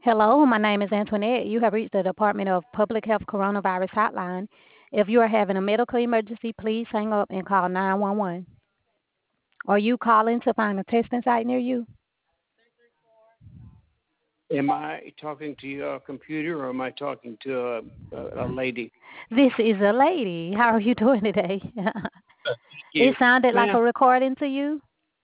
Hello, my name is Antoinette. You have reached the Department of Public Health Coronavirus Hotline. If you are having a medical emergency, please hang up and call 911. Are you calling to find a testing site near you? Am I talking to your computer or am I talking to a lady? This is a lady. How are you doing today? It You, sounded like ma'am. a recording to you?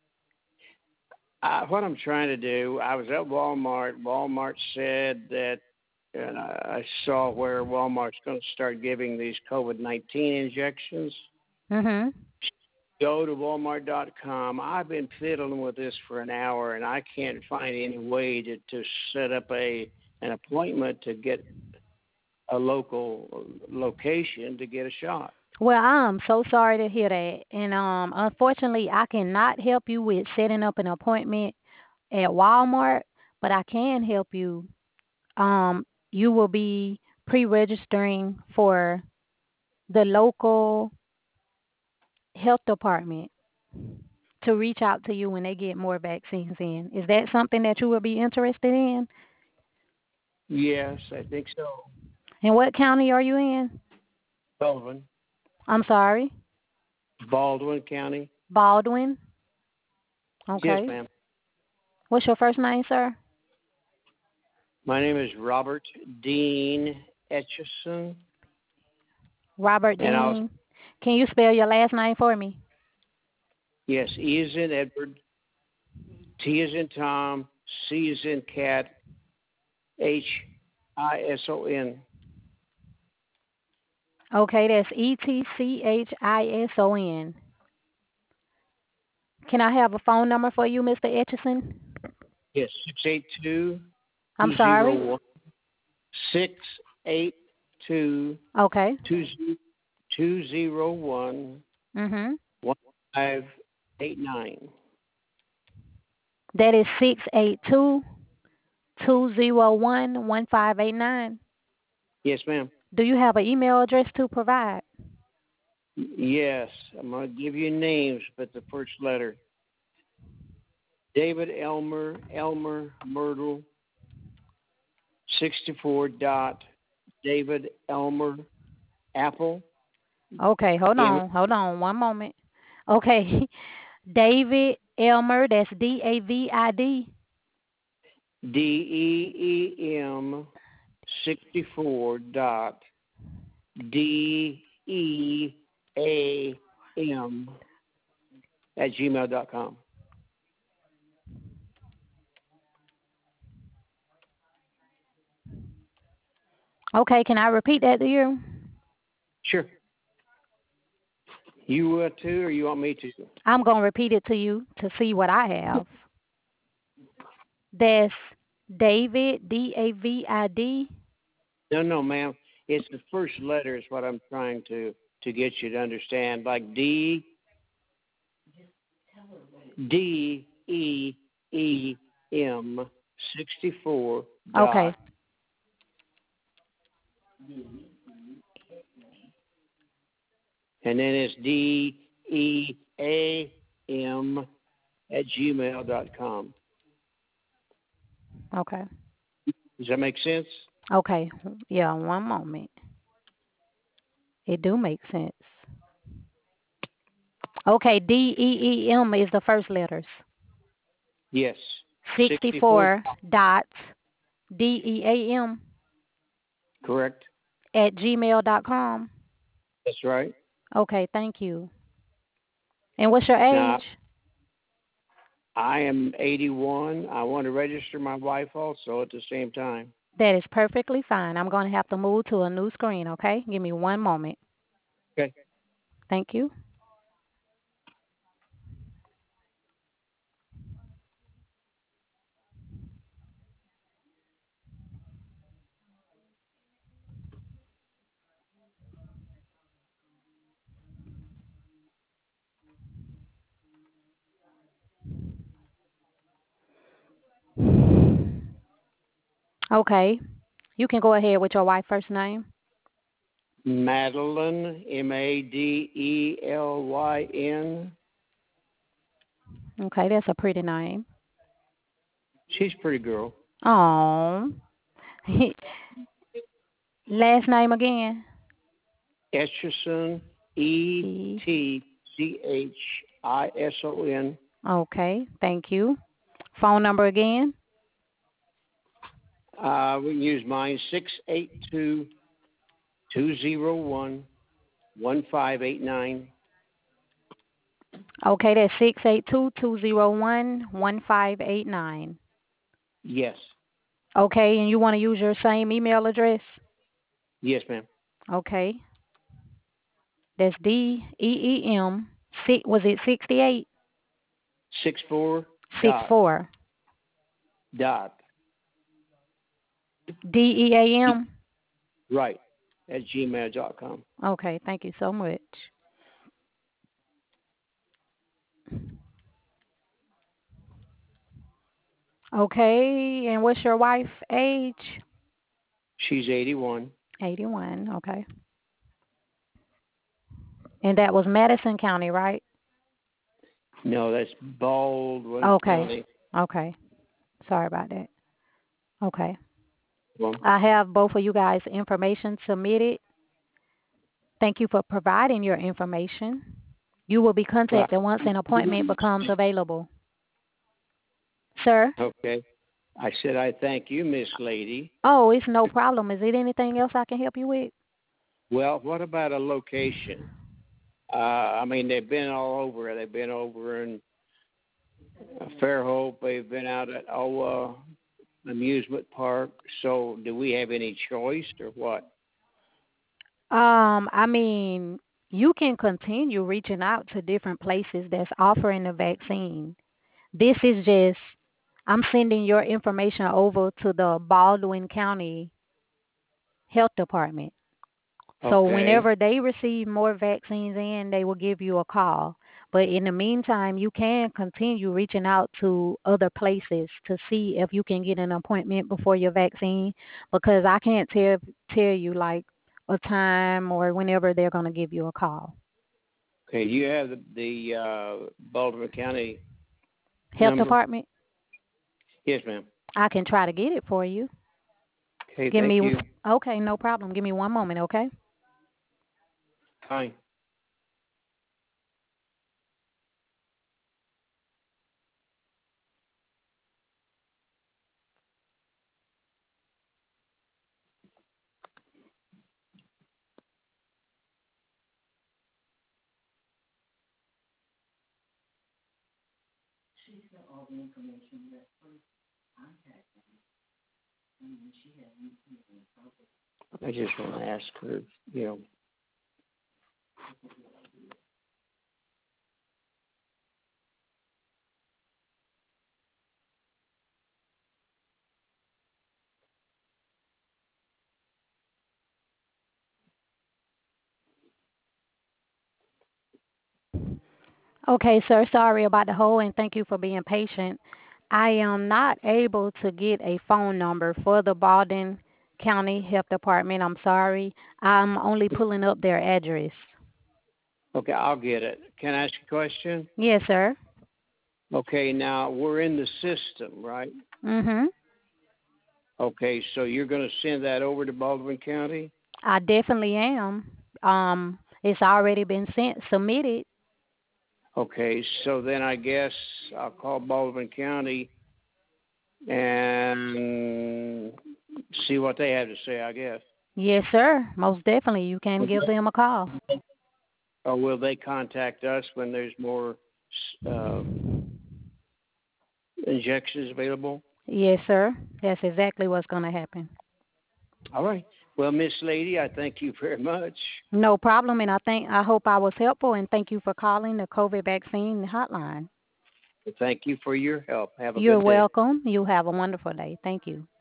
What I'm trying to do, I was at Walmart. Walmart said that, and I saw where Walmart's going to start giving these COVID-19 injections. Mm-hmm. Go to Walmart.com. I've been fiddling with this for an hour, and I can't find any way to set up an appointment to get a local location to get a shot. Well, I'm so sorry to hear that. And unfortunately, I cannot help you with setting up an appointment at Walmart, but I can help you. You will be pre-registering for the local health department to reach out to you when they get more vaccines in. Is that something that you would be interested in? Yes, I think so. And what county are you in? Sullivan. I'm sorry, Baldwin County. Baldwin. Yes, Okay. ma'am. What's your first name, sir? My name is Robert Dean Etchison, Robert and Dean. Can you spell your last name for me? yes, E is in Edward, T is in Tom, C is in Cat, Hison. Okay, that's Etchison. Can I have a phone number for you, Mr. Etchison? Yes, 682 I'm sorry. 682 Okay. 201 Mhm. 1589. That is 682-201-1589. Yes, ma'am. Do you have an email address to provide? Yes, I'm going to give you names, but the first letter. David Elmer Myrtle, 64 dot David Elmer Apple. Okay, hold on, one moment. Okay, David Elmer, that's David. DEEM 64 dot DEAM at gmail.com. Okay, can I repeat that to you? Sure. You want to, or you want me to? I'm going to repeat it to you to see what I have. That's David, David. No, ma'am. It's the first letter is what I'm trying to get you to understand. Like DEEM 64 Okay. dot, and then it's DEAM at gmail.com. Okay. Does that make sense? Okay. Yeah, one moment. It do make sense. Okay, DEEM is the first letters. Yes. 64. 64 dots DEAM Correct. at gmail.com. That's right. Okay, thank you. And what's your Now, age? I am 81. I want to register my wife also at the same time. That is perfectly fine. I'm going to have to move to a new screen, okay? Give me one moment. Okay. Thank you. Okay. You can go ahead with your wife's first name. Madeline, Madelyn. Okay, that's a pretty name. She's a pretty girl. Oh. Last name again? Etchison, E. Etchison. Okay, thank you. Phone number again? We can use mine, 682-201-1589. Okay, that's 682-201-1589. Yes. Okay, and you want to use your same email address? Yes, ma'am. Okay, that's DEEM. Was it 68? 64 64. dot. DEAM? Right. At gmail.com. Okay, thank you so much. Okay, and what's your wife's age? She's 81. 81, okay. And that was Madison County, right? No, that's Baldwin Okay, County. okay. Sorry about that. Okay. Well, I have both of you guys' information submitted. Thank you for providing your information. You will be right. contacted once an appointment becomes available. Sir? Okay. I said I thank you, Miss Lady. Oh, it's no problem. Is it anything else I can help you with? Well, what about a location? I mean, they've been all over. They've been over in Fairhope. They've been out at Owa amusement park. So, do we have any choice or what? I mean, you can continue reaching out to different places that's offering the vaccine. This is just, I'm sending your information over to the Baldwin County Health Department. So Okay. whenever they receive more vaccines in, they will give you a call. But in the meantime, you can continue reaching out to other places to see if you can get an appointment before your vaccine, because I can't tell you like a time or whenever they're going to give you a call. Okay. You have the Baltimore County Health number? department? Yes, ma'am. I can try to get it for you. Okay. Give Thank me you. Okay, no problem. Give me one moment, okay? Fine. I just want to ask her, you know. Okay, sir. Sorry about the hold, and thank you for being patient. I am not able to get a phone number for the Baldwin County Health Department. I'm sorry. I'm only pulling up their address. Okay, I'll get it. Can I ask a question? Yes, sir. Okay, now we're in the system, right? Mhm. Okay, so you're going to send that over to Baldwin County? I definitely am. It's already been submitted. Okay, so then I guess I'll call Baldwin County and see what they have to say, I guess. Yes, sir. Most definitely. You can give them a call. Or will they contact us when there's more uh, injections available? Yes, sir. That's exactly what's going to happen. All right. Well, Miss Lady, I thank you very much. No problem, and I hope I was helpful, and thank you for calling the COVID vaccine hotline. Thank you for your help. Have a You're good day. welcome. You have a wonderful day. Thank you.